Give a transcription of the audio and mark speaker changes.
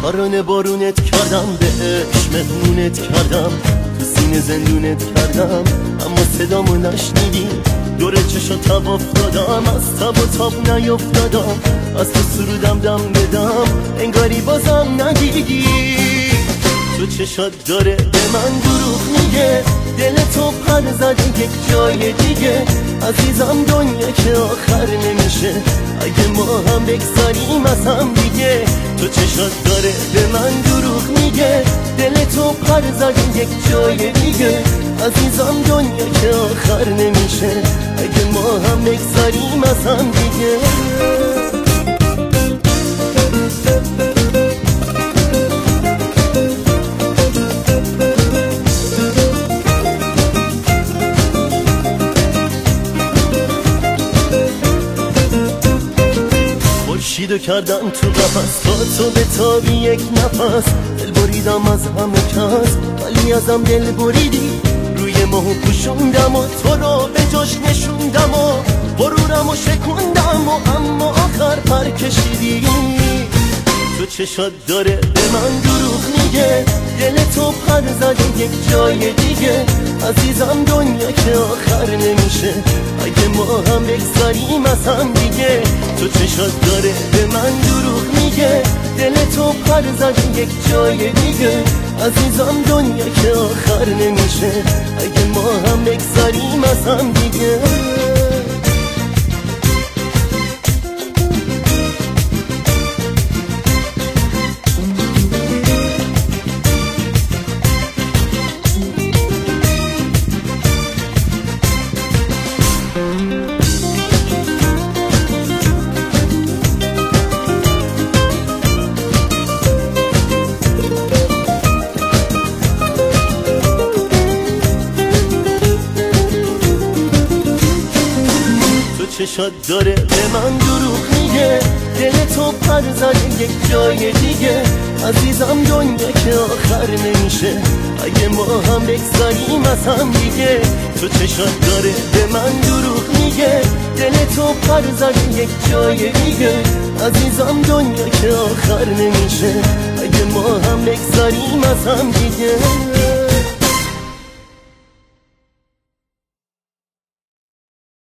Speaker 1: باران بارونت کردم، به عشق مهمونت کردم، تو سینه زندونت کردم، اما صدامو نشنیدی. دور چشا تواف دادم، از تب و تاب نیفتادم، از تو سرودم دم بدم، انگاری بازم ندیدی. تو چشات داره به من دروغ میگه، دل تو پر زده یک جای دیگه. عزیزم دنیا که آخر نمیشه، اگه ما هم بگذاریم از هم دیگه. تو چشات داره به من دروغ میگه، دل تو پر زده یک جای دیگه. عزیزم دنیا که آخر نمیشه، اگه ما هم بگذاریم از هم دیگه. خورشیدو کردم تو قفس، تا تو به تابی یک نفس. دل بریدم از همه کس، ولی ازم دل بریدی. روی ماهو پوشوندم و تو رو به جاش نشوندم و غرورم و شکوندم و اما آخر پر کشیدی. تو چشات داره به من دروغ میگه، دل تو پر زده یک جای دیگه. عزیزم دنیا که آخر نمیشه، اگه ما هم بگذاریم از هم دیگه. تو چشات داره به من دروغ میگه، دل تو پر زده یک جای دیگه. عزیزم دنیا که آخر نمیشه، اگه ما هم بگذاریم از هم دیگه. چشات داره به من دروغ میگه، دل تو پر زده یک جای دیگه. عزیزم دنیا که آخر نمیشه، اگه ما هم بگذاریم از هم دیگه. تو چشات داره به من دروغ میگه، دل تو پر زده یک جای دیگه. عزیزم دنیا که آخر نمیشه، اگه ما هم بگذاریم از هم دیگه.